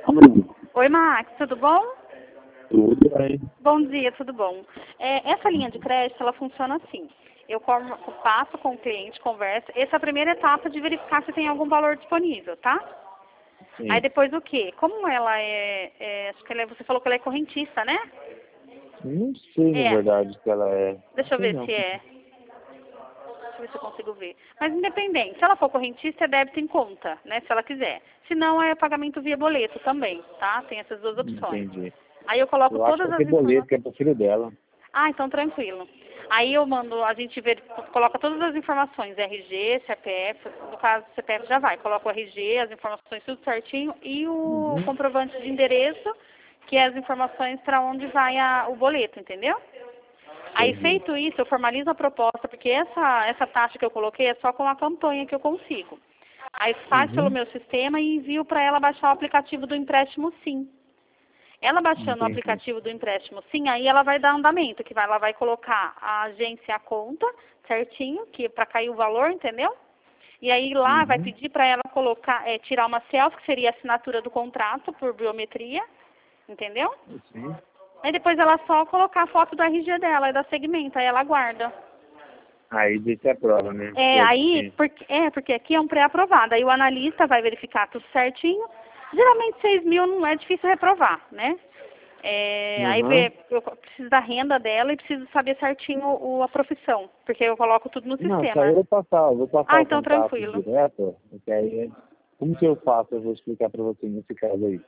Oi, Max, tudo bom? Tudo bem. Bom dia, tudo bom. Essa linha de crédito, ela funciona assim. Eu passo com o cliente, converso. Essa é a primeira etapa de verificar se tem algum valor disponível, tá? Sim. Aí depois o quê? Como ela acho que você falou que ela é correntista, né? Não sei, na verdade, que ela é. Deixa eu ver se é. Deixa eu ver se eu consigo ver. Mas independente, se ela for correntista, é débito em conta, né? Se ela quiser. Se não, é pagamento via boleto também, tá? Tem essas duas opções. Entendi. Aí eu coloco Eu acho todas que as é boleto, informações. que é pro filho dela. Ah, então tranquilo. Aí eu mando, a gente coloca todas as informações, RG, CPF, no caso CPF já vai, coloca o RG, as informações tudo certinho e o comprovante de endereço, que é as informações para onde vai o boleto, entendeu? Aí feito isso, eu formalizo a proposta, porque essa taxa que eu coloquei é só com a campanha que eu consigo. Aí faz pelo meu sistema e envio para ela baixar o aplicativo do empréstimo Sim. Ela baixando o aplicativo do empréstimo Sim, aí ela vai dar andamento, ela vai colocar a agência e a conta certinho, que para cair o valor, entendeu? E aí lá vai pedir para ela colocar, tirar uma selfie, que seria a assinatura do contrato por biometria, entendeu? Sim. Aí depois ela só colocar a foto do RG dela e da segmento, aí ela guarda. Aí diz que é prova, né? Porque aqui é um pré-aprovado. Aí o analista vai verificar tudo certinho. Geralmente 6.000 não é difícil reprovar, né? Aí eu preciso da renda dela e preciso saber certinho a profissão, porque eu coloco tudo no Não, sistema. só eu vou passar o Então contato tranquilo. direto, porque aí, como que eu faço? Eu vou explicar para você nesse caso aí.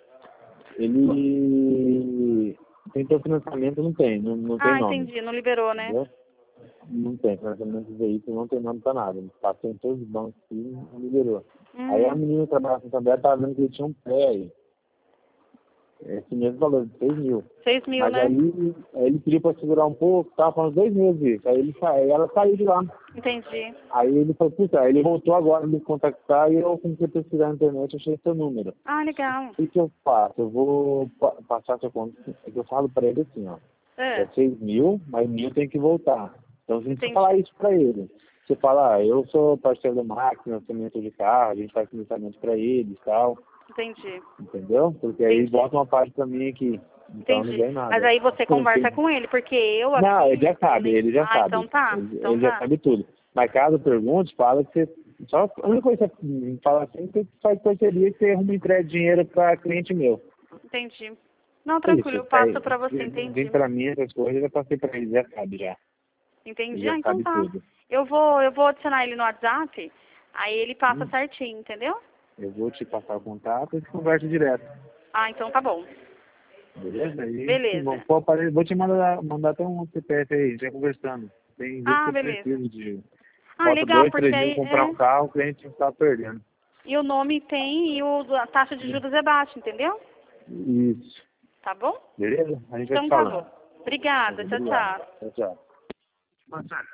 Ele tentou financiamento, não tem nome. Entendi, não liberou, né? Entendeu? Não tem, financiamento de veículo não tem nome pra nada. Passou em todos os bancos e não liberou. Aí a menina que trabalha com Santander estava vendo que ele tinha um pé aí. Esse mesmo valor, de 6.000. 6.000, Mas né? aí ele pediu para segurar um pouco, tava falando 2 meses isso. Aí ela saiu de lá. Entendi. Aí ele falou, puta, aí ele voltou agora a me contactar e eu comecei a pesquisar na internet e achei seu número. Legal. O que eu faço? Eu vou passar seu conta. É que eu falo para ele assim, ó. É 6.000, mas 1.000 tem que voltar. Então a gente precisa falar isso para ele. Você fala, eu sou parceiro da máquina, financiamento de carro, a gente faz financiamento para ele e tal. Entendi. Entendeu? Porque aí bota uma parte pra mim aqui. Então não ganha nada. Mas aí você conversa com ele, porque eu aqui... Não, ele já sabe, ele já sabe. Então tá. Ele já sabe tudo. Mas caso pergunte, fala que você... Só a única coisa que você fala assim, que você faz parceria que você arruma entrega de dinheiro pra cliente meu. Entendi. Não, tranquilo, eu passo pra você, entendi. Vem pra mim essas coisas, eu já passei pra ele, já sabe já. Entendi, Ele já então sabe tá. tudo. Eu vou adicionar ele no WhatsApp, aí ele passa certinho, entendeu? Eu vou te passar o contato e você conversa direto. Então tá bom. Beleza? Beleza. Vou te mandar até um CPF aí, já conversando. Tem vezes que eu Beleza. preciso de... Bota Legal, 2, porque 3 mil aí comprar um carro, o cliente está perdendo. E o nome tem e a taxa de juros é baixa, entendeu? Isso. Tá bom? Beleza? A gente vai te Então tá falando. bom. Obrigada, tchau, tchau. Tchau, tchau.